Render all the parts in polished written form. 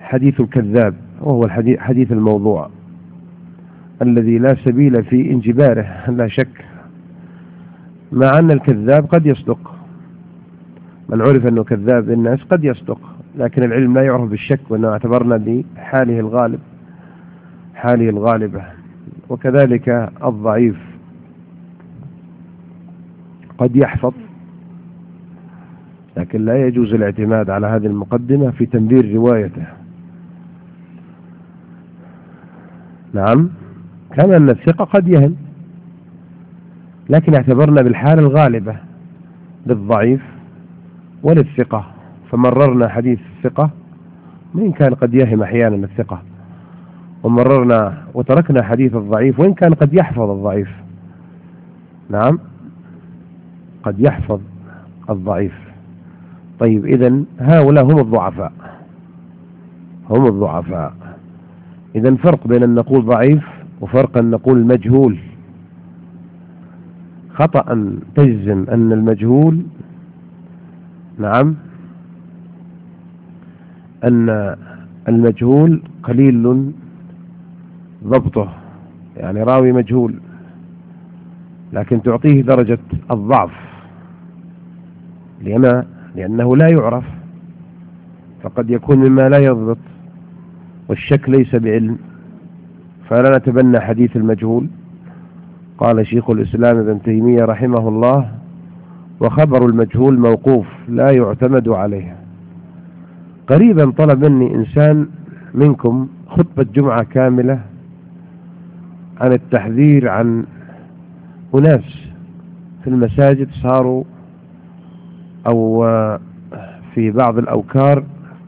حديث الكذاب، وهو حديث الموضوع الذي لا سبيل في انجباره لا شك، مع أن الكذاب قد يصدق، من عرف أنه كذاب الناس قد يصدق، لكن العلم لا يعرف بالشك، وأنه اعتبرنا بحاله الغالب حاله الغالبة. وكذلك الضعيف قد يحفظ، لكن لا يجوز الاعتماد على هذه المقدمة في تنبير روايته. نعم، كما أن الثقة قد يهم، لكن اعتبرنا بالحالة الغالبة للضعيف وللثقة، فمررنا حديث الثقة وإن كان قد يهم أحيانا الثقة، ومررنا وتركنا حديث الضعيف وإن كان قد يحفظ الضعيف. نعم، قد يحفظ الضعيف. طيب، إذن هؤلاء هم الضعفاء، هم الضعفاء. إذن فرق بين أن نقول ضعيف وفرق أن نقول مجهول. خطأ أن تجزم أن المجهول، نعم، أن المجهول قليل ضبطه، يعني راوي مجهول لكن تعطيه درجة الضعف لأنه لا يعرف، فقد يكون مما لا يضبط، والشك ليس بعلم، فلا نتبنى حديث المجهول. قال شيخ الإسلام ابن تيمية رحمه الله: وخبر المجهول موقوف لا يعتمد عليه. قريبا طلب مني إنسان منكم خطبة جمعة كاملة عن التحذير عن أناس في المساجد صاروا أو في بعض الأوكار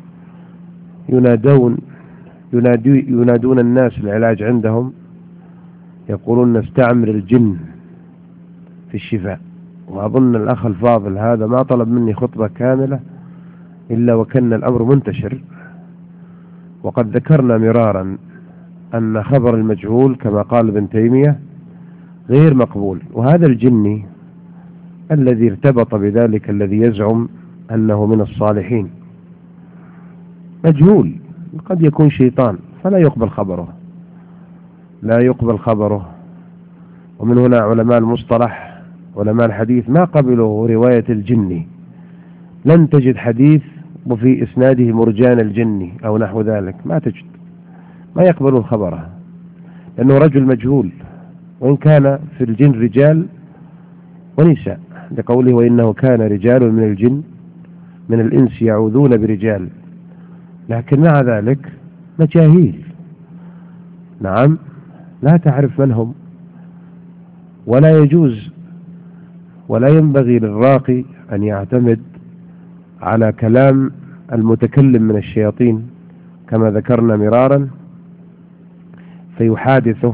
ينادون الناس العلاج عندهم، يقولون نستعمل الجن في الشفاء. وأظن الأخ الفاضل هذا ما طلب مني خطبة كاملة إلا وكان الأمر منتشر، وقد ذكرنا مرارا أن خبر المجهول كما قال ابن تيمية غير مقبول. وهذا الجني الذي ارتبط بذلك الذي يزعم أنه من الصالحين مجهول، قد يكون شيطان، فلا يقبل خبره، لا يقبل خبره. ومن هنا علماء المصطلح علماء الحديث ما قبلوا رواية الجني. لن تجد حديث وفي إسناده مرجان الجني أو نحو ذلك، ما تجد، ما يقبلون خبره، لأنه رجل مجهول، وإن كان في الجن رجال ونساء، لقوله: وإنه كان رجال من الجن من الإنس يعوذون برجال، لكن مع ذلك مجاهيل. نعم، لا تعرف من هم، ولا يجوز ولا ينبغي للراقي أن يعتمد على كلام المتكلم من الشياطين كما ذكرنا مرارا، فيحادثه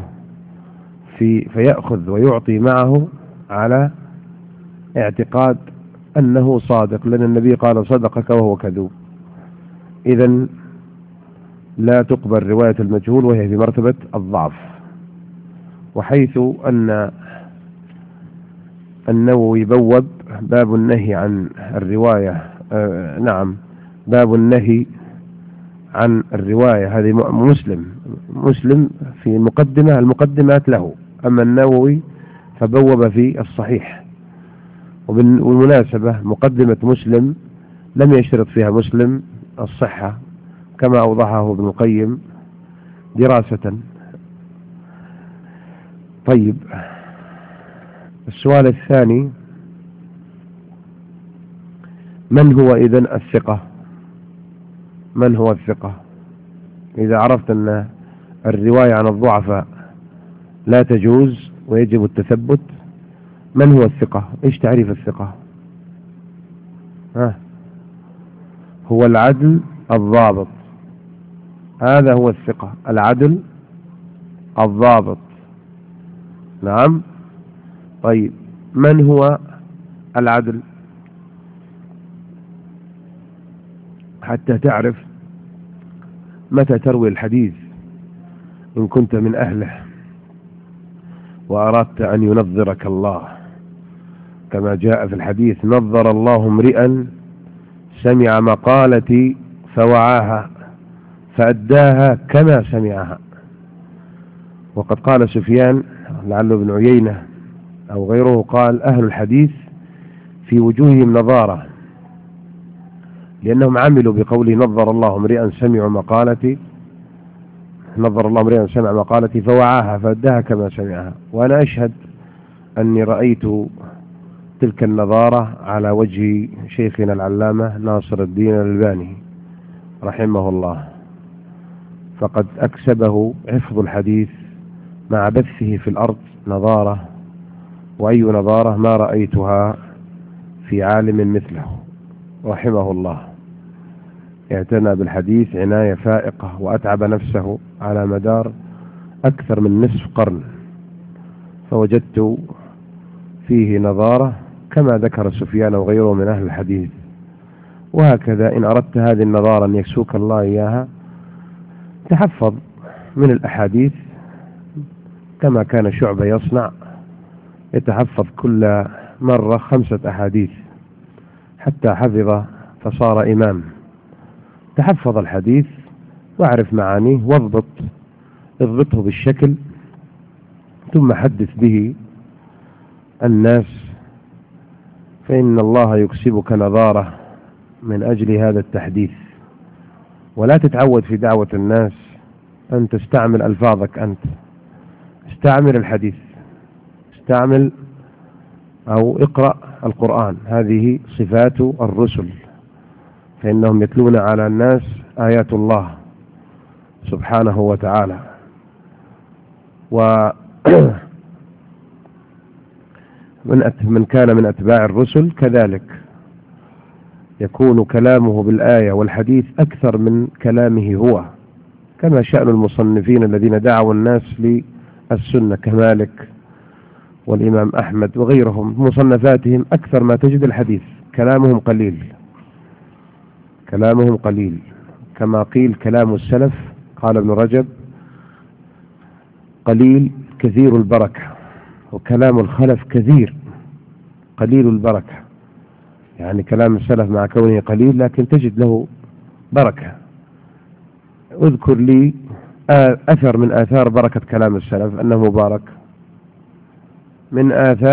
فيأخذ ويعطي معه على اعتقاد أنه صادق، لأن النبي قال: صدقك وهو كذوب. إذن لا تقبل رواية المجهول وهي في مرتبة الضعف. وحيث أن النووي بوب باب النهي عن الرواية، نعم، باب النهي عن الرواية، هذه مسلم في المقدمات له، أما النووي فبوب في الصحيح. وبالمناسبة مقدمة مسلم لم يشترط فيها مسلم الصحة كما أوضحه ابن القيم دراسة. طيب، السؤال الثاني: من هو إذن الثقة؟ من هو الثقة؟ إذا عرفت أن الرواية عن الضعفاء لا تجوز ويجب التثبت، من هو الثقة؟ إيش تعريف الثقة؟ هو العدل الضابط، هذا هو الثقة، العدل الضابط. نعم. طيب، من هو العدل؟ حتى تعرف متى تروي الحديث إن كنت من أهله وأردت أن ينظرك الله، كما جاء في الحديث: نظر الله امرئا سمع مقالتي فوعاها فأداها كما سمعها. وقد قال سفيان لعله ابن عيينة أو غيره قال: أهل الحديث في وجوههم نظارة، لأنهم عملوا بقوله نظر الله امرئا سمع مقالتي فوعاها فأداها كما سمعها. وأنا أشهد أني رأيت تلك النظارة على وجه شيخنا العلامة ناصر الدين الألباني رحمه الله، فقد أكسبه حفظ الحديث مع بثه في الأرض نظارة، وأي نظارة ما رأيتها في عالم مثله رحمه الله. اعتنى بالحديث عناية فائقة وأتعب نفسه على مدار أكثر من نصف قرن، فوجدت فيه نظارة كما ذكر سفيان وغيره من أهل الحديث. وهكذا إن أردت هذه النظارة أن يكسوك الله إياها، تحفظ من الأحاديث كما كان شعبة يصنع، يتحفظ كل مرة 5 أحاديث حتى حفظ فصار إمام. تحفظ الحديث واعرف معانيه اضبطه بالشكل، ثم حدث به الناس، فإن الله يكسبك نظارة من أجل هذا التحديث. ولا تتعود في دعوة الناس أن تستعمل ألفاظك أنت، استعمل الحديث، استعمل أو اقرأ القرآن. هذه صفات الرسل، فإنهم يتلون على الناس آيات الله سبحانه وتعالى. من كان من أتباع الرسل كذلك يكون كلامه بالآية والحديث أكثر من كلامه هو، كما شأن المصنفين الذين دعوا الناس للسنة كمالك والإمام أحمد وغيرهم. مصنفاتهم أكثر ما تجد الحديث، كلامهم قليل كما قيل كلام السلف. قال ابن رجب: قليل كثير البركة، وكلام الخلف كثير قليل البركة. يعني كلام السلف مع كونه قليل لكن تجد له بركة. اذكر لي أثر من آثار بركة كلام السلف أنه مبارك. من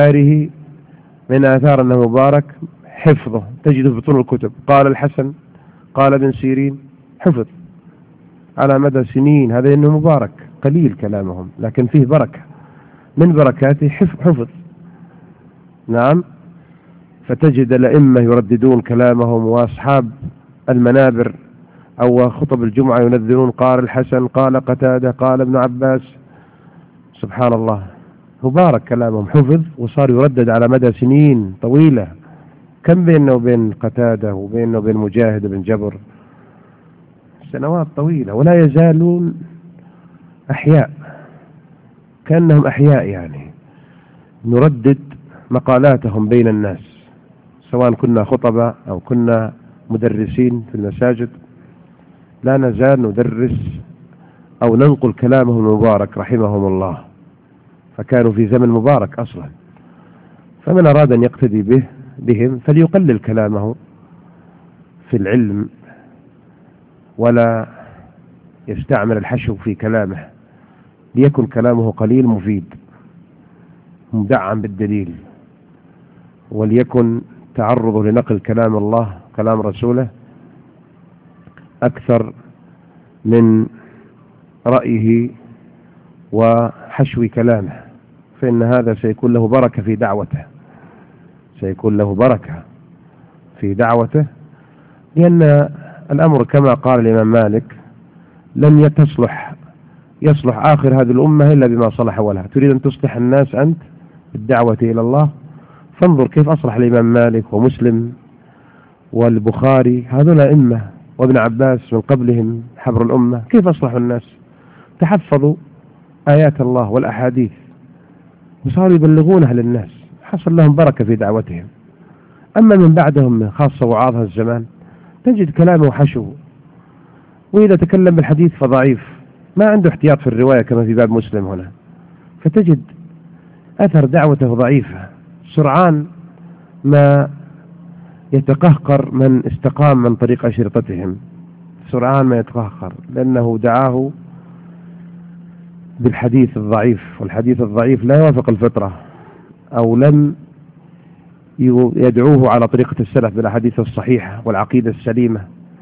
آثار أنه مبارك حفظه، تجده في بطون الكتب. قال الحسن، قال ابن سيرين، حفظ على مدى سنين. هذا إنه مبارك، قليل كلامهم لكن فيه بركة، من بركاته حفظ. نعم. فتجد الأئمة يرددون كلامهم، وأصحاب المنابر أو خطب الجمعة ينذرون: قال الحسن، قال قتادة، قال ابن عباس. سبحان الله، مبارك كلامهم، حفظ وصار يردد على مدى سنين طويلة. كم بينه وبين قتادة وبينه وبين مجاهد بن جبر؟ سنوات طويلة، ولا يزالون أحياء، كأنهم أحياء. يعني نردد مقالاتهم بين الناس، سواء كنا خطبة أو كنا مدرسين في المساجد، لا نزال ندرس أو ننقل كلامهم المبارك رحمهم الله، فكانوا في زمن مبارك أصلا. فمن أراد أن يقتدي بهم فليقلل كلامه في العلم، ولا يستعمل الحشو في كلامه، ليكن كلامه قليل مفيد مدعم بالدليل، وليكن تعرضه لنقل كلام الله كلام رسوله أكثر من رأيه وحشو كلامه، فإن هذا سيكون له بركة في دعوته، لأن الأمر كما قال الإمام مالك: لن يصلح آخر هذه الأمة إلا بما صلح أولها. تريد أن تصلح الناس أنت بالدعوة إلى الله؟ فانظر كيف أصلح الإمام مالك ومسلم والبخاري، هذول أئمة، وابن عباس من قبلهم حبر الأمة، كيف أصلحوا الناس؟ تحفظوا آيات الله والأحاديث وصاروا يبلغونها للناس، حصل لهم بركة في دعوتهم. أما من بعدهم خاصة وعاظ الزمان تجد كلامه حشو، وإذا تكلم بالحديث فضعيف، ما عنده احتياط في الرواية كما في باب مسلم هنا، فتجد أثر دعوته ضعيفة، سرعان ما يتقهقر من استقام من طريق أشرطتهم، سرعان ما يتقهقر، لأنه دعاه بالحديث الضعيف، والحديث الضعيف لا يوافق الفطرة، أو لم يدعوه على طريقة السلف بالأحاديث الصحيحة والعقيدة السليمة،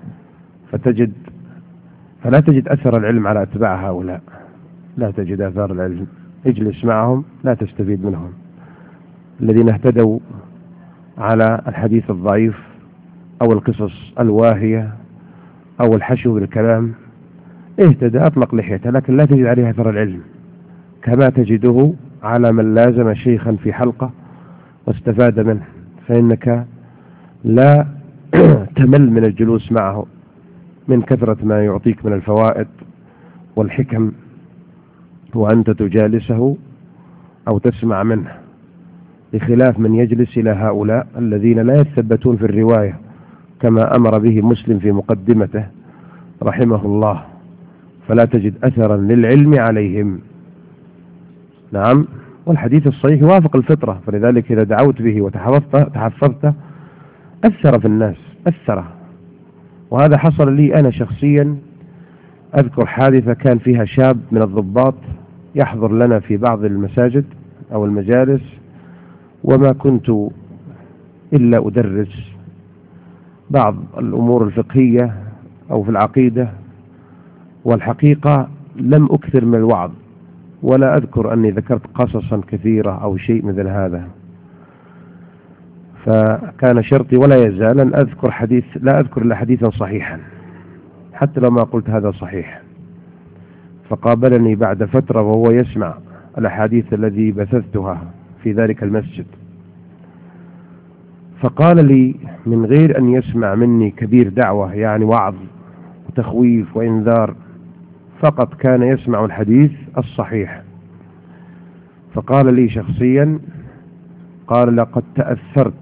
فلا تجد أثر العلم على أتباع هؤلاء، لا تجد أثر العلم. اجلس معهم لا تستفيد منهم. الذين اهتدوا على الحديث الضعيف أو القصص الواهية أو الحشو بالكلام اهتدى، أطلق لحيته، لكن لا تجد عليه أثر العلم كما تجده على من لازم شيخا في حلقة واستفاد منه، فإنك لا تمل من الجلوس معه من كثرة ما يعطيك من الفوائد والحكم وأنت تجالسه أو تسمع منه، بخلاف من يجلس إلى هؤلاء الذين لا يتثبتون في الرواية كما أمر به مسلم في مقدمته رحمه الله، فلا تجد أثرا للعلم عليهم. نعم، والحديث الصحيح يوافق الفطرة، فلذلك إذا دعوت به وتحفظت أثر في الناس، أثر. وهذا حصل لي أنا شخصيا. أذكر حادثة كان فيها شاب من الضباط يحضر لنا في بعض المساجد أو المجالس، وما كنت إلا أدرس بعض الأمور الفقهية أو في العقيدة، والحقيقة لم أكثر من الوعظ، ولا أذكر أني ذكرت قصصا كثيرة أو شيء مثل هذا. فكان شرطي ولا يزال أن أذكر حديث، لا أذكر إلا حديثا صحيحا حتى لو ما قلت هذا صحيح. فقابلني بعد فترة وهو يسمع الأحاديث الذي بثثتها في ذلك المسجد، فقال لي من غير أن يسمع مني كبير دعوة، يعني وعظ وتخويف وإنذار، فقط كان يسمع الحديث الصحيح. فقال لي شخصيا، قال لقد تأثرت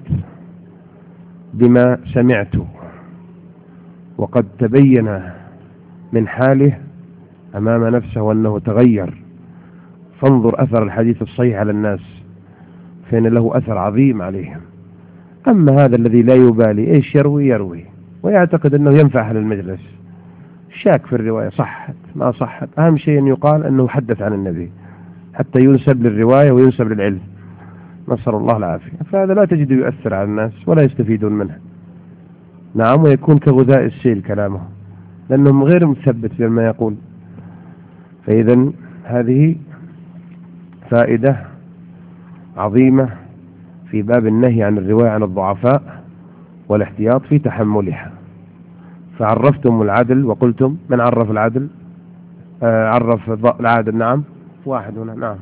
بما سمعت، وقد تبين من حاله أمام نفسه أنه تغير، فانظر أثر الحديث الصحيح على الناس، فإن له أثر عظيم عليهم. أما هذا الذي لا يبالي إيش يروي ويعتقد أنه ينفع أهل المجلس، شاك في الرواية صحت ما صحت، أهم شيء أن يقال أنه حدث عن النبي حتى ينسب للرواية وينسب للعلم، نسأل الله العافية. فهذا لا تجده يؤثر على الناس ولا يستفيدون منه. نعم، ويكون كغذاء السيل كلامه، لأنهم غير مثبت بما يقول. فإذا هذه فائدة عظيمة في باب النهي عن الرواية عن الضعفاء والاحتياط في تحملها. فعرفتم العدل وقلتم من عرف العدل؟ عرف العادل. نعم، واحد هنا. نعم،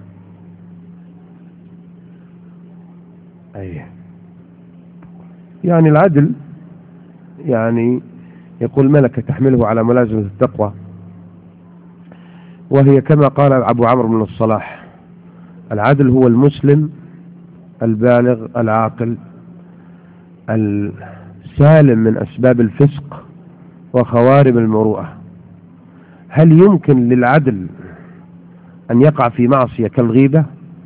أيه. يعني العدل يعني يقول ملكة تحمله على ملازمة التقوى، وهي كما قال أبو عمرو بن الصلاح: العدل هو المسلم البالغ العاقل السالم من أسباب الفسق وخوارم المروءة. هل يمكن للعدل أن يقع في معصية كالغيبة؟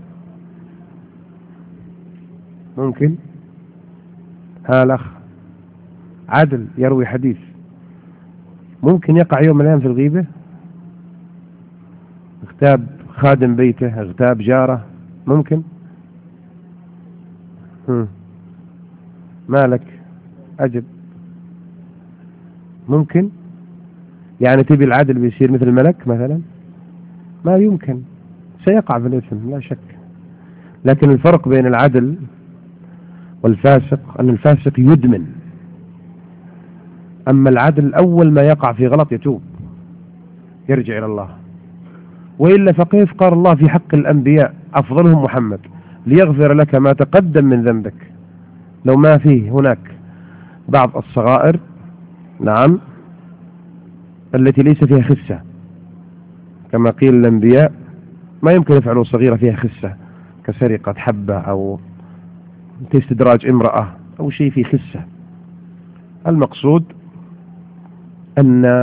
ممكن؟ ها الأخ، عدل يروي حديث، ممكن يقع يوم من الأيام في الغيبة؟ اغتاب خادم بيته، اغتاب جاره، ممكن؟ مالك أجب. ممكن؟ يعني تبي العدل بيصير مثل الملك مثلا؟ ما يمكن، سيقع في الإثم لا شك. لكن الفرق بين العدل والفاسق أن الفاسق يدمن، أما العدل أول ما يقع في غلط يتوب يرجع إلى الله. وإلا فكيف قال الله في حق الأنبياء أفضلهم محمد ليغفر لك ما تقدم من ذنبك، لو ما فيه هناك بعض الصغائر نعم التي ليس فيها خسة، كما قيل الأنبياء ما يمكن يفعلوا صغيرة فيها خسة كسرقة حبة أو استدراج امرأة أو شيء فيه خسة. المقصود أن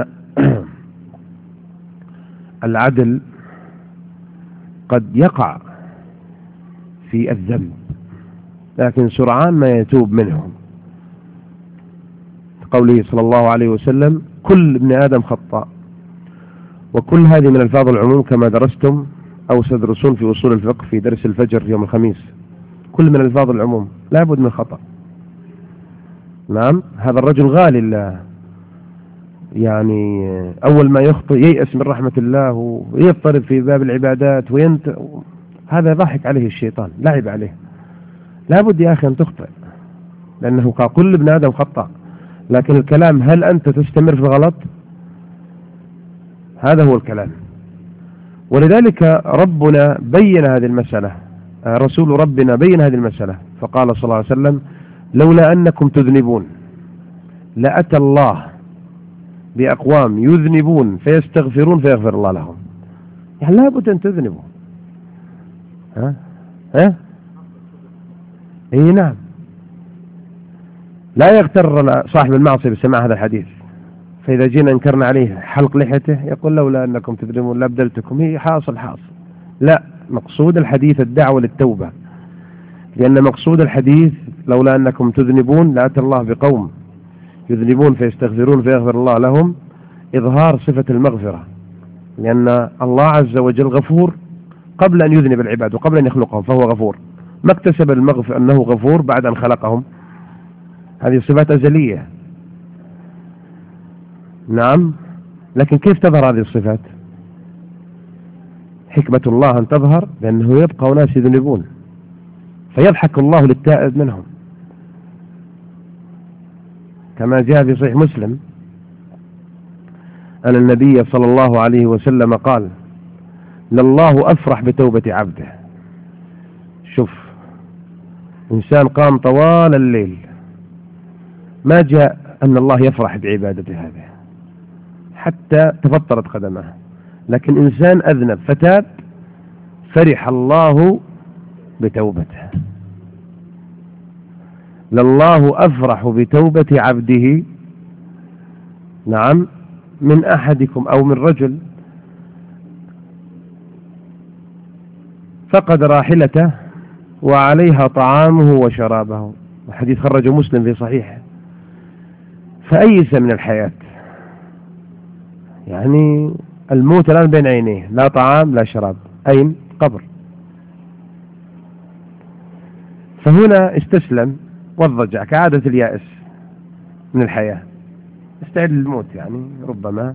العدل قد يقع في الذنب لكن سرعان ما يتوب منه، قوله صلى الله عليه وسلم: كل ابن آدم خطاء. وكل هذه من ألفاظ العموم كما درستم أو ستدرسون في أصول الفقه في درس الفجر يوم الخميس. كل من ألفاظ العموم لا بد من خطأ. نعم، هذا الرجل غالي الله، يعني أول ما يخطئ ييأس من رحمة الله ويضطرب في باب العبادات هذا ضحك عليه الشيطان، لعب عليه. لا بد يا أخي أن تخطئ، لأنه قال كل ابن آدم خطأ. لكن الكلام هل أنت تستمر في الغلط؟ هذا هو الكلام. ولذلك ربنا بين هذه المسألة، رسول ربنا بين هذه المسألة فقال صلى الله عليه وسلم: لولا أنكم تذنبون لأتى الله بأقوام يذنبون فيستغفرون فيغفر الله لهم. يعني لا بد أن تذنبوا. اي نعم. لا يغتر صاحب المعصية بسماع هذا الحديث، فإذا جينا انكرنا عليه حلق لحيته يقول لولا أنكم تذنبون لابدلتكم. هي حاصل. لا، مقصود الحديث الدعوة للتوبة، لأن مقصود الحديث لولا أنكم تذنبون لأتى الله بقوم يذنبون فيستغفرون فيغفر الله لهم، إظهار صفة المغفرة، لأن الله عز وجل غفور قبل أن يذنب العباد وقبل أن يخلقهم، فهو غفور. ما اكتسب المغفر أنه غفور بعد أن خلقهم، هذه صفات أزلية. نعم، لكن كيف تظهر هذه الصفات؟ حكمة الله أن تظهر لأنه يبقى ناس يذنبون فيضحك الله للتائب منهم، كما جاء في صحيح مسلم أن النبي صلى الله عليه وسلم قال: لله أفرح بتوبة عبده. شوف، إنسان قام طوال الليل ما جاء أن الله يفرح بعبادته هذه حتى تفطرت قدمه، لكن إنسان أذنب فتاب فرح الله بتوبته. لله أفرح بتوبة عبده، نعم، من أحدكم أو من رجل فقد راحلته وعليها طعامه وشرابه، الحديث خرجه مسلم في صحيحه، فأيس من الحياة، يعني الموت الآن بين عينيه، لا طعام لا شراب، أين؟ قبر. فهنا استسلم والضجع كعادة اليائس من الحياة، استعد للموت، يعني ربما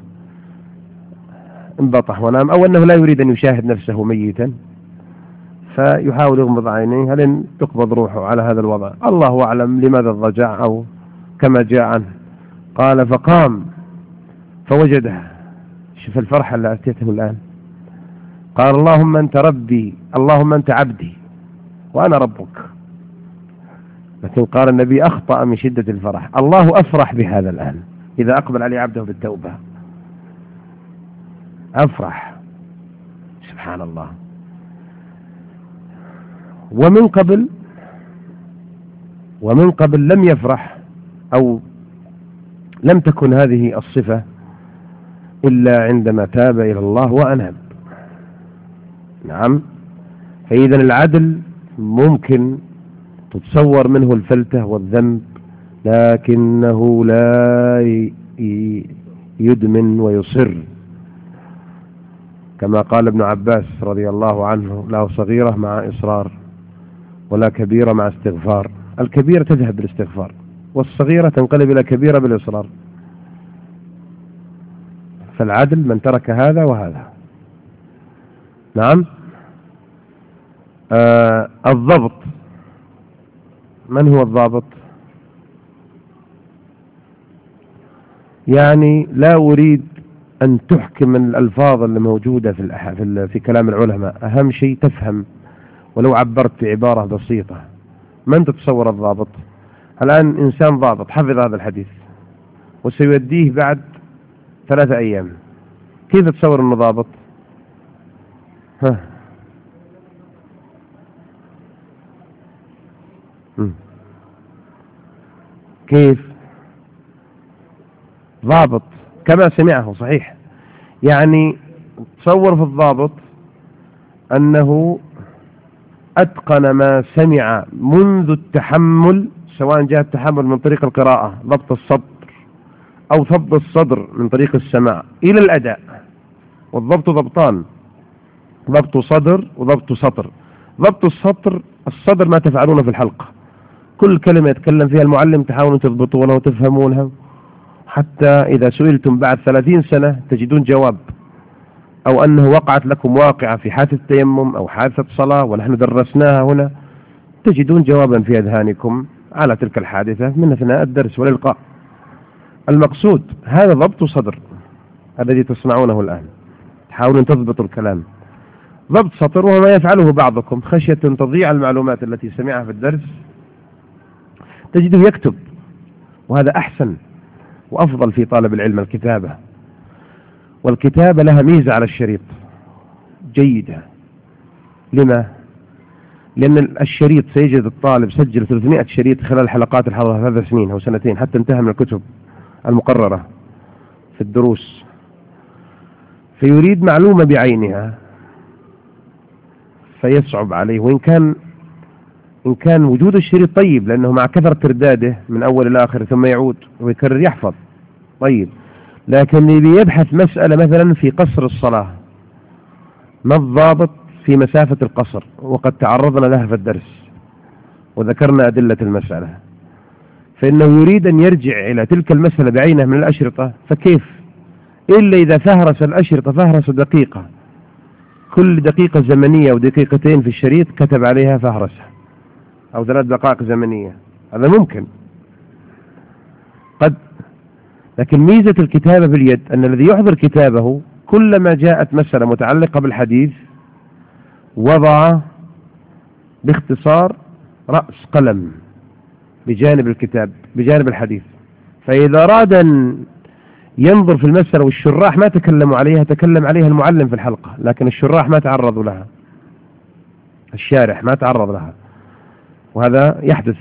انبطح ونام، أو أنه لا يريد أن يشاهد نفسه ميتا فيحاول يغمض عينيه لن تقبض روحه على هذا الوضع. الله أعلم لماذا الضجع، أو كما جاء عنه قال: فقام فوجده. شوف الفرحة اللي أتيته الآن، قال: اللهم أنت ربي، اللهم أنت عبدي وأنا ربك. لكن قال النبي أخطأ من شدة الفرح، الله أفرح بهذا الآن إذا أقبل عليه عبده بالتوبة، أفرح. سبحان الله. ومن قبل لم يفرح، أو لم تكن هذه الصفة إلا عندما تاب إلى الله وأناب. نعم، فإذا العدل ممكن تتصور منه الفلتة والذنب، لكنه لا يدمن ويصر، كما قال ابن عباس رضي الله عنه: لا صغيرة مع إصرار ولا كبيرة مع استغفار. الكبيرة تذهب بالاستغفار، والصغيرة تنقلب إلى كبيرة بالإصرار. فالعدل من ترك هذا وهذا. نعم. الضبط، من هو الضابط؟ يعني لا أريد أن تحكم الألفاظ اللي موجودة في كلام العلماء، أهم شيء تفهم ولو عبرت بعبارة بسيطة. من تتصور الضابط؟ الآن إنسان ضابط حفظ هذا الحديث وسيوديه بعد 3 أيام، كيف تصور أنه ضابط؟ كيف ضابط؟ كما سمعه صحيح. يعني تصور في الضابط أنه أتقن ما سمع منذ التحمل، سواء جاء التحمل من طريق القراءة ضبط السطر أو ضبط الصدر من طريق السماع إلى الأداء. والضبط ضبطان، ضبط صدر وضبط سطر. ضبط الصدر ما تفعلونه في الحلقة، كل كلمة يتكلم فيها المعلم تحاولون تضبطونها وتفهمونها، حتى إذا سئلتم بعد 30 سنة تجدون جواب، أو أنه وقعت لكم واقعة في حادثة تيمم أو حادثة صلاة ونحن درسناها هنا، تجدون جوابا في أذهانكم على تلك الحادثة من أثناء الدرس والإلقاء. المقصود هذا ضبط صدر الذي تصنعونه الآن، تحاولون تضبطوا الكلام. ضبط سطر وهو ما يفعله بعضكم خشية تضيع المعلومات التي سمعها في الدرس، تجده يكتب، وهذا أحسن وأفضل في طالب العلم الكتابة. والكتابة لها ميزة على الشريط جيدة. لما؟ لأن الشريط سيجد الطالب سجل 300 شريط خلال حلقات الحضارة 3 سنين أو 2 حتى انتهى من الكتب المقررة في الدروس، فيريد معلومة بعينها فيصعب عليه. وإن كان وجود الشريط طيب، لأنه مع كثرة ترداده من أول إلى آخر ثم يعود ويكرر يحفظ طيب، لكن يبحث مسألة مثلا في قصر الصلاة، ما الضابط في مسافة القصر، وقد تعرضنا لها في الدرس وذكرنا أدلة المسألة، فإنه يريد أن يرجع إلى تلك المسألة بعينها من الأشرطة، فكيف إلا إذا فهرس الأشرطة فهرس دقيقة، كل دقيقة زمنية ودقيقتين في الشريط كتب عليها فهرسة، أو 3 دقائق زمنية، هذا ممكن قد. لكن ميزة الكتابة باليد أن الذي يحضر كتابه كلما جاءت مسألة متعلقة بالحديث وضع باختصار رأس قلم بجانب الكتاب بجانب الحديث، فإذا أراد أن ينظر في المسألة والشراح ما تكلموا عليها، تكلم عليها المعلم في الحلقة، لكن الشراح ما تعرضوا لها، الشارح ما تعرض لها، وهذا يحدث.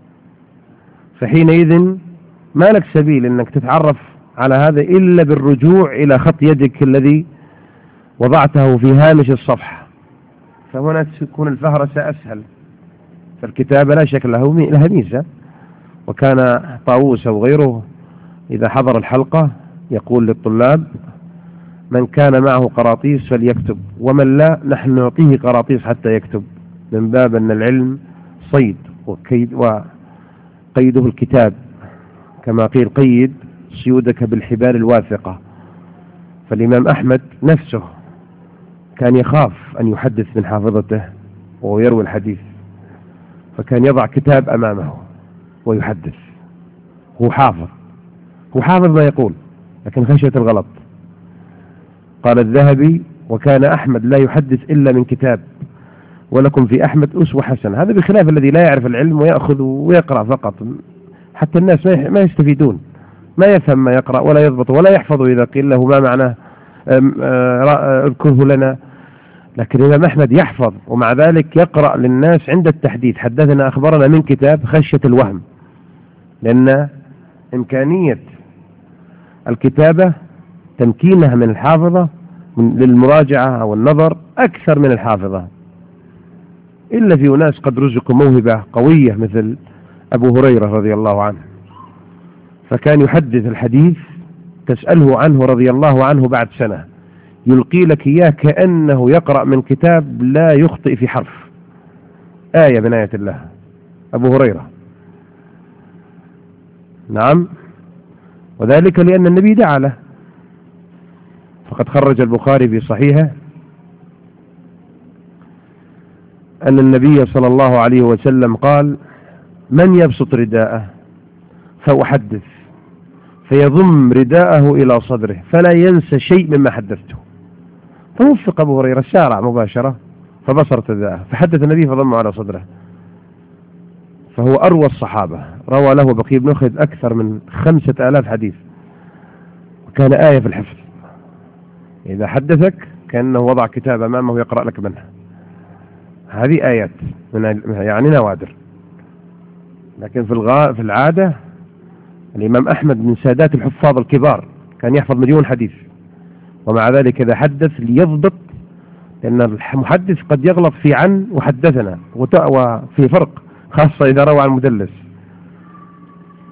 فحينئذ ما لك سبيل أنك تتعرف على هذا إلا بالرجوع إلى خط يدك الذي وضعته في هامش الصفحة، فهنا تكون الفهرسة أسهل. فالكتابة لا شك لها ميزة. وكان طاووس أو غيره إذا حضر الحلقة يقول للطلاب: من كان معه قراطيس فليكتب، ومن لا نحن نعطيه قراطيس حتى يكتب، من باب أن العلم صيد وقيده الكتاب، كما قيل: قيد صيودك بالحبال الواثقة. فالإمام أحمد نفسه كان يخاف أن يحدث من حافظته وهو يروي الحديث، فكان يضع كتاب أمامه ويحدث، هو حافظ ما يقول لكن خشية الغلط. قال الذهبي: وكان أحمد لا يحدث إلا من كتاب، ولكم في أحمد أسوة حسنة. هذا بخلاف الذي لا يعرف العلم ويأخذ ويقرأ فقط، حتى الناس ما يستفيدون، ما يفهم ما يقرأ ولا يضبط ولا يحفظ إذا قيل له ما معناه اذكره لنا. لكن الإمام أحمد يحفظ ومع ذلك يقرأ للناس عند التحديث: حدثنا أخبرنا من كتاب، خشية الوهم، لأن إمكانية الكتابة تمكينها من الحافظة للمراجعة أو النظر أكثر من الحافظة، إلا في ناس قد رزقوا موهبة قوية مثل أبو هريرة رضي الله عنه، فكان يحدث الحديث تسأله عنه رضي الله عنه بعد سنة يلقي لك إياه كأنه يقرأ من كتاب لا يخطئ في حرف، آية من آية الله. أبو هريرة، نعم، وذلك لأن النبي دعا له. فقد خرج البخاري في صحيحه أن النبي صلى الله عليه وسلم قال: من يبسط رداءه فأحدث فيضم رداءه إلى صدره فلا ينسى شيء مما حدثته. فوفق أبو هريرة، سارع مباشرة فبصرت رداءه فحدث النبي فضمه على صدره، فهو أروى الصحابة، روى له بقي بن خلد أكثر من 5000 حديث، وكان آية في الحفظ، إذا حدثك كأنه وضع كتاب أمامه يقرأ لك منها. هذه آيات يعني نوادر. لكن في العادة الإمام أحمد من سادات الحفاظ الكبار، كان يحفظ 1,000,000 حديث، ومع ذلك إذا حدث ليضبط، لأن المحدث قد يغلط في عن وحدثنا، وفي فرق خاصة إذا روى عن مدلس.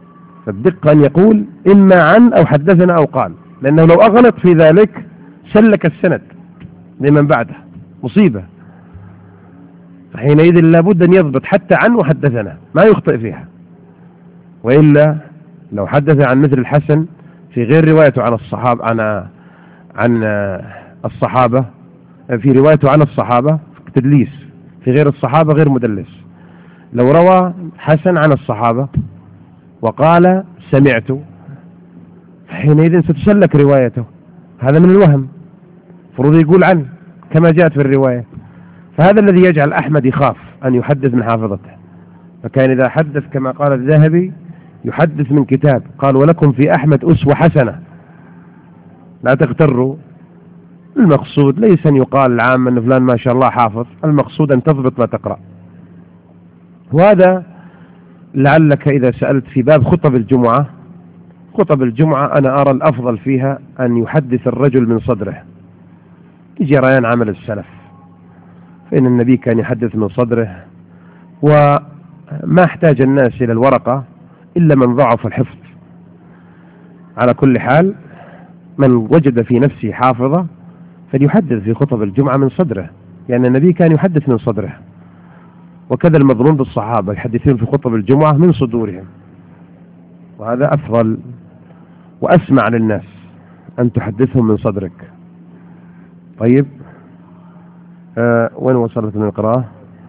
فالدقة أن يقول إما عن أو حدثنا أو قال، لأنه لو أغلط في ذلك سلك السند لمن بعده، مصيبة. فحينئذ لابد أن يضبط حتى عن وحدثنا، ما يخطئ فيها. وإلا لو حدث عن مثل الحسن في غير روايته عن الصحابة عن الصحابة، في روايته عن الصحابة تدليس، في غير الصحابة غير مدلس. لو روى حسن عن الصحابة وقال سمعت، حينئذ ستسلك روايته، هذا من الوهم، فروض يقول عنه كما جاءت في الرواية. فهذا الذي يجعل أحمد يخاف أن يحدث من حافظته، فكان إذا حدث كما قال الذهبي يحدث من كتاب، قال ولكم في أحمد أسوة حسنة لا تغتروا. المقصود ليس أن يقال العام أن فلان ما شاء الله حافظ، المقصود أن تضبط ما تقرأ. وهذا لعلك إذا سألت في باب خطب الجمعة، خطب الجمعة أنا أرى الأفضل فيها أن يحدث الرجل من صدره لجريان عمل السلف، فإن النبي كان يحدث من صدره، وما احتاج الناس إلى الورقة إلا من ضعف الحفظ. على كل حال من وجد في نفسه حافظة فليحدث في خطب الجمعة من صدره، لأن النبي كان يحدث من صدره، وكذا المظنون بالصحابة يحدثون في خطب الجمعة من صدورهم، وهذا أفضل وأسمع للناس أن تحدثهم من صدرك. طيب وين وصلت من القراءة؟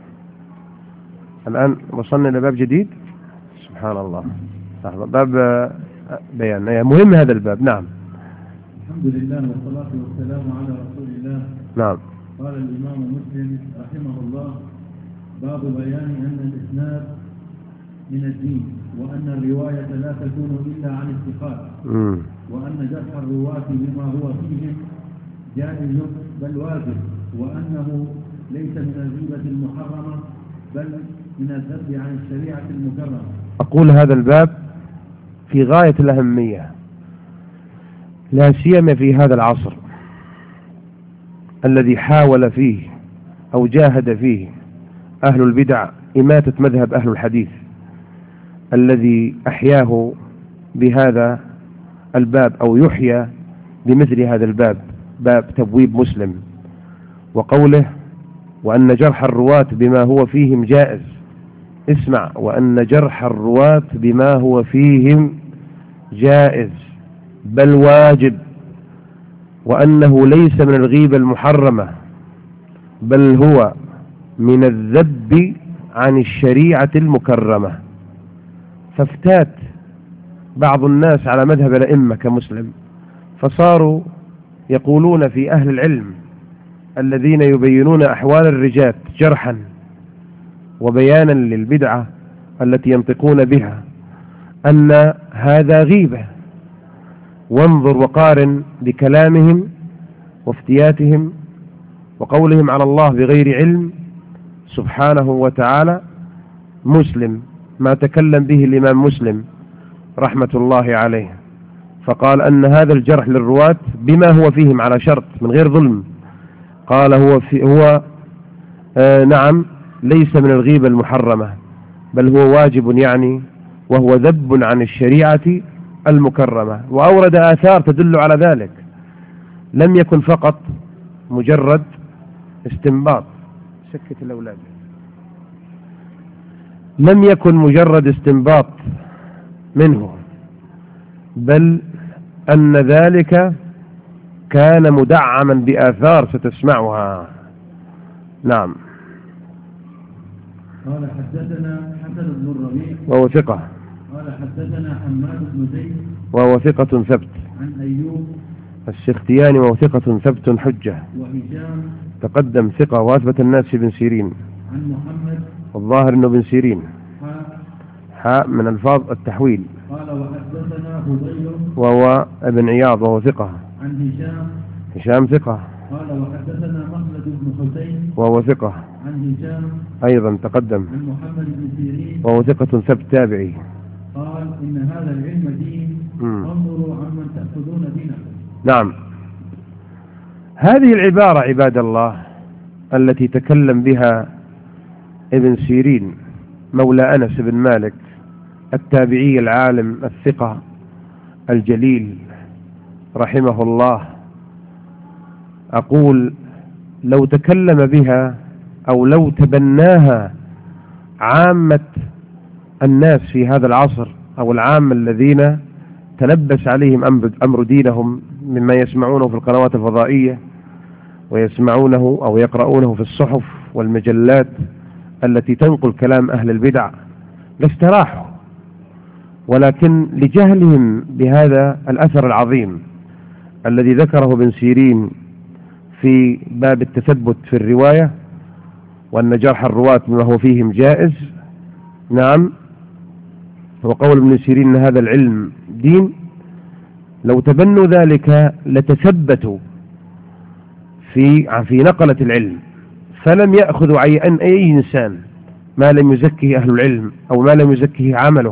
الآن وصلنا إلى باب جديد، سبحان الله، باب بيان، مهم هذا الباب. نعم. الحمد لله والصلاة والسلام على رسول الله. نعم. قال الإمام مسلم رحمه الله: باب بيان أن الإسناد من الدين، وأن الرواية لا تكون إلا عن الثقات، وأن جرح الرواة بما هو فيهم جائز بل واجب، وأنه ليس من الغيبة المحرمة بل من الذب عن الشريعة المكرمة. أقول هذا الباب في غاية الأهمية، لا سيما في هذا العصر الذي حاول فيه أو جاهد فيه أهل البدع إماتة مذهب أهل الحديث، الذي أحياه بهذا الباب أو يحيى بمثل هذا الباب، باب تبويب مسلم، وقوله وأن جرح الرواة بما هو فيهم جائز. اسمع، وأن جرح الرواة بما هو فيهم جائز بل واجب، وأنه ليس من الغيبة المحرمة بل هو من الذب عن الشريعة المكرمة. فافتات بعض الناس على مذهب الأئمة كمسلم، فصاروا يقولون في أهل العلم الذين يبينون أحوال الرجال جرحا وبيانا للبدعة التي ينطقون بها أن هذا غيبة. وانظر وقارن بكلامهم وافتياتهم وقولهم على الله بغير علم سبحانه وتعالى. مسلم ما تكلم به الإمام مسلم رحمة الله عليه، فقال أن هذا الجرح للرواة بما هو فيهم على شرط من غير ظلم، قال هو نعم ليس من الغيبة المحرمة بل هو واجب، يعني وهو ذب عن الشريعة المكرمة. وأورد آثار تدل على ذلك، لم يكن فقط مجرد استنباط، سكت الأولاد، لم يكن مجرد استنباط منه، بل أن ذلك كان مدعما بآثار ستسمعها. نعم. قال حدثنا حسن بن الربيع وهو ثقة. قال حدثنا حماد بن زيد وهو ثقة ثبت. عن أيوب السختياني وهو ثقة ثبت حجة. وهشام تقدم ثقة وأثبت الناس في ابن سيرين. عن محمد والظاهر أنه ابن سيرين حاء من ألفاظ التحويل. قال وحدثنا فضيل وهو ابن عياض وهو ثقة. عن هشام ثقة. قال وحدثنا مخلد بن حسين وهو ثقة. عن هشام أيضا تقدم. عن محمد بن سيرين وهو ثقة ثبت تابعي. قال إن هذا العلم دين، انظروا عمن تأخذون دينكم. نعم. هذه العبارة عباد الله التي تكلم بها ابن سيرين مولى أنس بن مالك التابعي العالم الثقة الجليل رحمه الله، أقول لو تكلم بها أو لو تبناها عامة الناس في هذا العصر أو العام الذين تلبس عليهم أمر دينهم مما يسمعونه في القنوات الفضائية ويسمعونه أو يقرؤونه في الصحف والمجلات التي تنقل كلام أهل البدع لاستراحوا، ولكن لجهلهم بهذا الأثر العظيم الذي ذكره ابن سيرين في باب التثبت في الرواية، وأن جرح الرواة بما هو فيهم جائز. نعم، وقول ابن سيرين أن هذا العلم دين. لو تبنوا ذلك لتثبتوا في نقلة العلم، فلم يأخذوا عن أي إنسان ما لم يزكه أهل العلم أو ما لم يزكه عمله،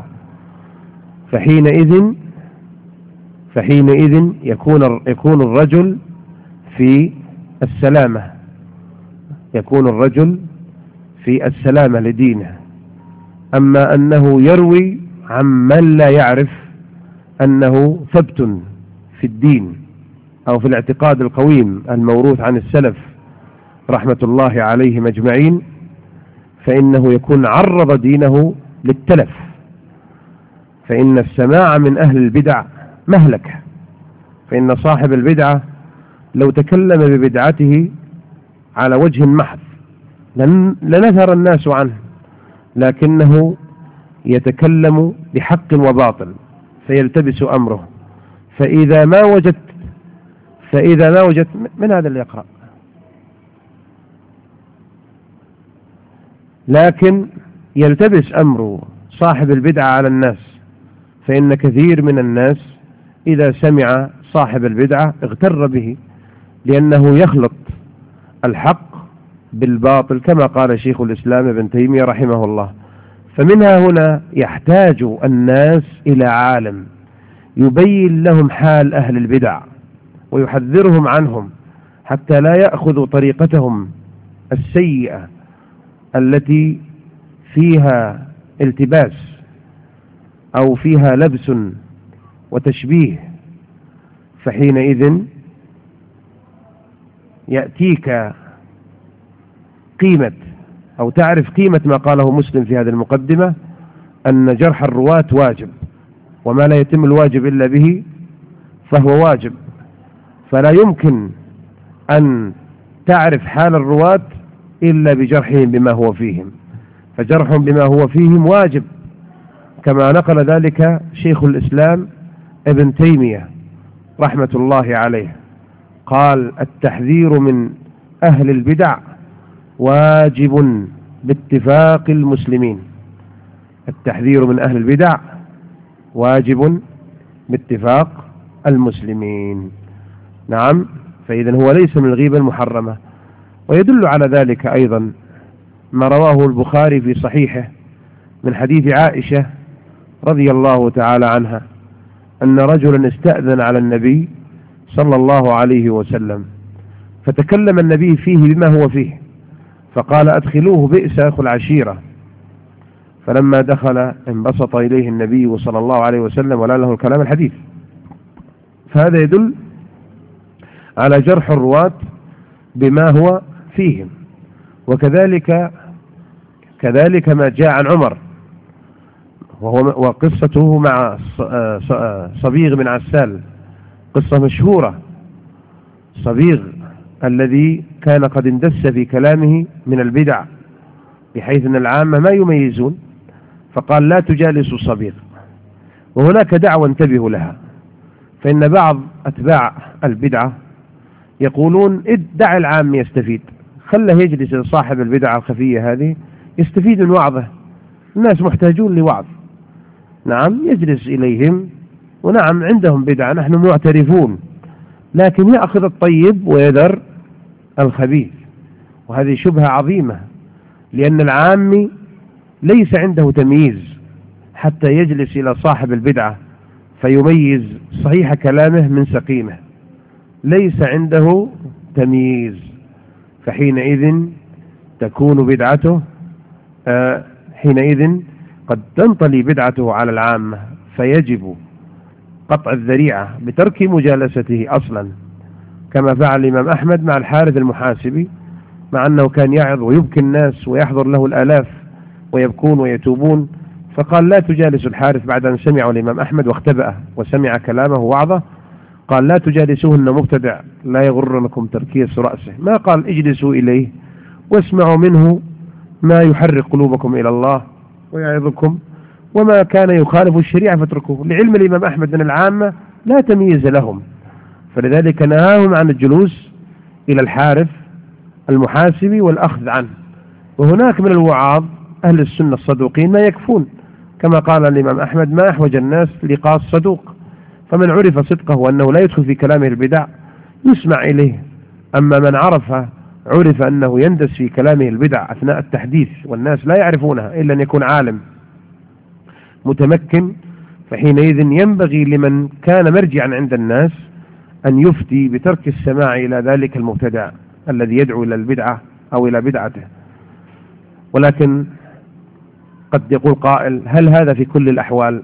فحينئذ يكون الرجل في السلامة، يكون الرجل في السلامة لدينه. أما أنه يروي عمن لا يعرف أنه ثبت في الدين أو في الاعتقاد القويم الموروث عن السلف رحمة الله عليهم أجمعين، فإنه يكون عرض دينه للتلف، فإن السماع من أهل البدع مهلكة، فإن صاحب البدعة لو تكلم ببدعته على وجه محض لنثر الناس عنه، لكنه يتكلم بحق وباطل فيلتبس أمره. فإذا ما وجدت من هذا اللي يقرأ، لكن يلتبس أمر صاحب البدعة على الناس، فإن كثير من الناس إذا سمع صاحب البدعة اغتر به، لأنه يخلط الحق بالباطل كما قال شيخ الإسلام ابن تيمية رحمه الله. فمنها هنا يحتاج الناس إلى عالم يبين لهم حال أهل البدع ويحذرهم عنهم حتى لا يأخذوا طريقتهم السيئة التي فيها التباس أو فيها لبس وتشبيه. فحينئذ يأتيك قيمة أو تعرف قيمة ما قاله مسلم في هذه المقدمة، أن جرح الرواة واجب، وما لا يتم الواجب إلا به فهو واجب، فلا يمكن أن تعرف حال الرواة إلا بجرحهم بما هو فيهم، فجرحهم بما هو فيهم واجب، كما نقل ذلك شيخ الإسلام ابن تيمية رحمة الله عليه، قال التحذير من أهل البدع واجب باتفاق المسلمين. التحذير من أهل البدع واجب باتفاق المسلمين. نعم، فإذا هو ليس من الغيبة المحرمة. ويدل على ذلك أيضا ما رواه البخاري في صحيحه من حديث عائشة رضي الله تعالى عنها أن رجلا استأذن على النبي صلى الله عليه وسلم، فتكلم النبي فيه بما هو فيه، فقال أدخلوه بئس أخو العشيرة. فلما دخل انبسط إليه النبي صلى الله عليه وسلم ولا له الكلام الحديث. فهذا يدل على جرح الرواة بما هو فيهم. وكذلك ما جاء عن عمر وقصته مع صبيغ بن عسال، قصة مشهورة. صبيغ الذي كان قد اندس في كلامه من البدع بحيث أن العامة ما يميزون، فقال لا تجالسوا صبيغ. وهناك دعوة انتبهوا لها، فإن بعض أتباع البدعة يقولون دع العام يستفيد، خله يجلس صاحب البدعة الخفية هذه يستفيد من وعظه، الناس محتاجون لوعظ. نعم، يجلس إليهم، ونعم عندهم بدعة نحن معترفون، لكن يأخذ الطيب ويذر الخبيث. وهذه شبهة عظيمة، لأن العام ليس عنده تمييز حتى يجلس إلى صاحب البدعة فيميز صحيح كلامه من سقيمه، ليس عنده تمييز، فحينئذ تكون بدعته حينئذ قد تنطلي بدعته على العامة، فيجب قطع الذريعة بترك مجالسته أصلا، كما فعل الإمام أحمد مع الحارث المحاسبي، مع أنه كان يعظ ويبكي الناس ويحضر له الآلاف ويبكون ويتوبون، فقال لا تجالسوا الحارث بعد أن سمعوا الإمام أحمد واختبأه وسمع كلامه ووعظه، قال لا تجالسوه إنه مبتدع لا يغرنكم تركيس رأسه، ما قال اجلسوا إليه واسمعوا منه ما يحرك قلوبكم إلى الله ويعظكم، وما كان يخالف الشريعة فاتركوه، لعلم الإمام أحمد أن العامة لا تمييز لهم، فلذلك نهاهم عن الجلوس إلى الحارث المحاسبي والأخذ عنه. وهناك من الوعاظ أهل السنة الصدوقين ما يكفون، كما قال الإمام أحمد ما أحوج الناس لقاء الصدوق، فمن عرف صدقه وأنه لا يدخل في كلامه البدع يسمع إليه، أما من عرف أنه يندس في كلامه البدع أثناء التحديث والناس لا يعرفونها إلا أن يكون عالم متمكن، فحينئذ ينبغي لمن كان مرجعا عند الناس أن يفتي بترك السماع إلى ذلك المبتدع الذي يدعو إلى البدعة أو إلى بدعته. ولكن قد يقول قائل هل هذا في كل الأحوال؟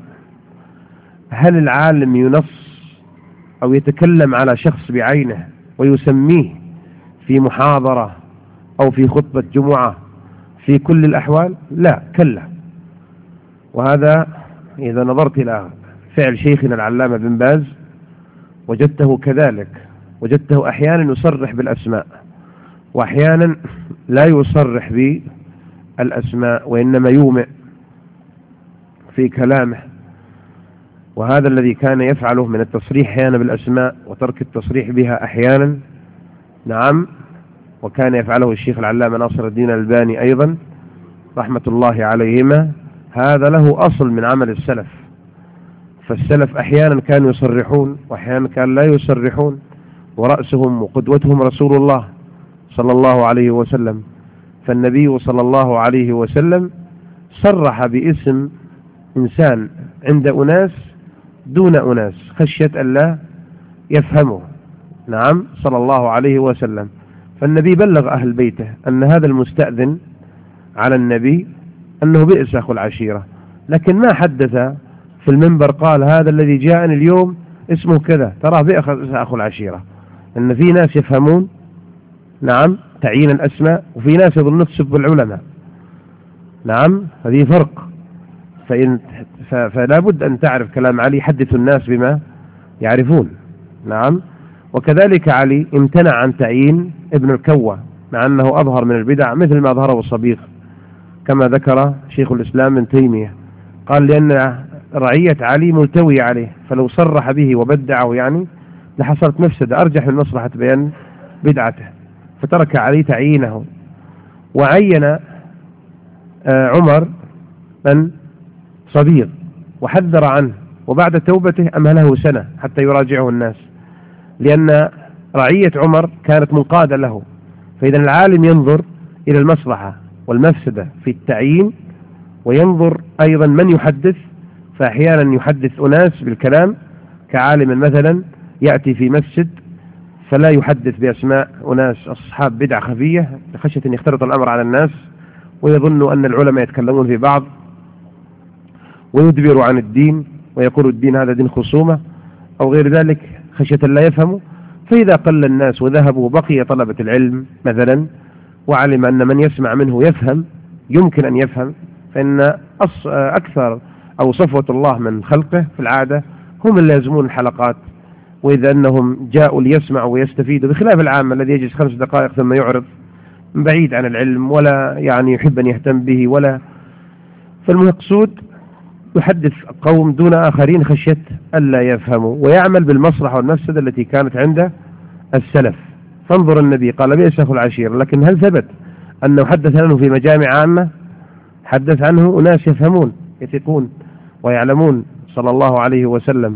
هل العالم ينص أو يتكلم على شخص بعينه ويسميه في محاضرة أو في خطبة جمعة في كل الأحوال؟ لا، كلا. وهذا إذا نظرت إلى فعل شيخنا العلامة بن باز وجدته كذلك، وجدته أحيانا يصرح بالأسماء وأحيانا لا يصرح بالأسماء وإنما يومئ في كلامه، وهذا الذي كان يفعله من التصريح أحيانا بالأسماء وترك التصريح بها أحيانا. نعم، وكان يفعله الشيخ العلامة ناصر الدين الألباني أيضا رحمة الله عليهما، هذا له أصل من عمل السلف، فالسلف أحيانا كانوا يصرحون وأحيانا كانوا لا يصرحون، ورأسهم وقدوتهم رسول الله صلى الله عليه وسلم، فالنبي صلى الله عليه وسلم صرح باسم إنسان عند أناس دون أناس خشية أن لا يفهمه. نعم، صلى الله عليه وسلم، فالنبي بلغ أهل بيته أن هذا المستأذن على النبي أنه بئس أخو العشيرة، لكن ما حدث في المنبر قال هذا الذي جاءني اليوم اسمه كذا ترى بئس أخو العشيرة، أن في ناس يفهمون نعم تعيين الأسماء وفي ناس يظنون تسب العلماء. نعم، هذه فرق، فلا بد أن تعرف كلام علي حدث الناس بما يعرفون. نعم، وكذلك علي امتنع عن تعيين ابن الكوة مع أنه أظهر من البدع مثل ما أظهره الصبيغ، كما ذكر شيخ الإسلام ابن تيمية، قال لأن رعية علي ملتوية عليه، فلو صرح به وبدعه يعني لحصلت مفسدة أرجح من مصلحة بيان بدعته، فترك علي تعيينه، وعين عمر من صبيغ وحذر عنه، وبعد توبته أمهله سنة حتى يراجعه الناس، لأن رعية عمر كانت منقادة له، فإذا العالم ينظر إلى المصلحة والمفسدة في التعيين، وينظر أيضا من يحدث، فأحيانا يحدث أناس بالكلام كعالم مثلا يأتي في مسجد فلا يحدث بأسماء أناس أصحاب بدع خفية لخشية أن يختلط الأمر على الناس ويظن أن العلماء يتكلمون في بعض ويدبر عن الدين ويقول الدين هذا دين خصومة أو غير ذلك خشية لا يفهموا، فإذا قل الناس وذهبوا بقي طلبة العلم مثلا وعلم أن من يسمع منه يفهم يمكن أن يفهم، فإن أكثر أو صفوة الله من خلقه في العادة هم اللي يلزمون الحلقات، وإذا أنهم جاءوا ليسمعوا ويستفيدوا، بخلاف العام الذي يجلس 5 دقائق ثم يعرض بعيد عن العلم ولا يعني يحب أن يهتم به ولا، فالمقصود يحدث قوم دون آخرين خشية ألا يفهموا ويعمل بالمصلحة والمفسدة التي كانت عند السلف. فانظر النبي قال بئس أخو العشيرة، لكن هل ثبت أنه حدث عنه في مجامع عامة؟ حدث عنه أناس يفهمون يثقون ويعلمون صلى الله عليه وسلم.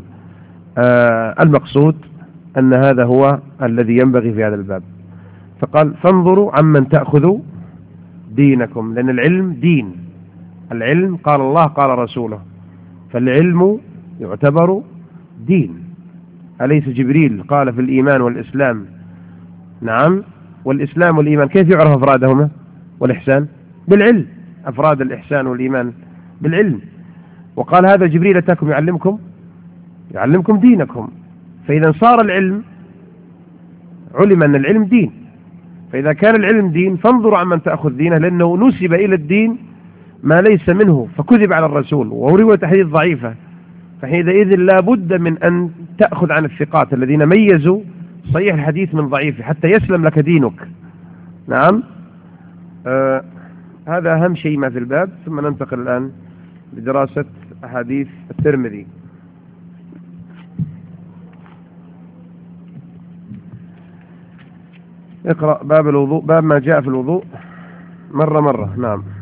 المقصود أن هذا هو الذي ينبغي في هذا الباب. فقال فانظروا عمن تأخذوا دينكم، لأن العلم دين، العلم قال الله قال رسوله، فالعلم يعتبر دين. أليس جبريل قال في الإيمان والإسلام؟ نعم، والإسلام والإيمان كيف يعرف أفرادهما والإحسان؟ بالعلم. أفراد الإحسان والإيمان بالعلم. وقال هذا جبريل أتاكم يعلمكم دينكم. فإذا صار العلم علم أن العلم دين، فإذا كان العلم دين فانظروا عمن تأخذ دينه، لأنه نسب إلى الدين ما ليس منه فكذب على الرسول وروى حديث ضعيفة، فحينئذ لا بد من أن تأخذ عن الثقات الذين ميزوا صحيح الحديث من ضعيفه حتى يسلم لك دينك. نعم. هذا أهم شيء ما في الباب. ثم ننتقل الآن لدراسة أحاديث الترمذي. اقرأ باب الوضوء، باب ما جاء في الوضوء مرة. نعم.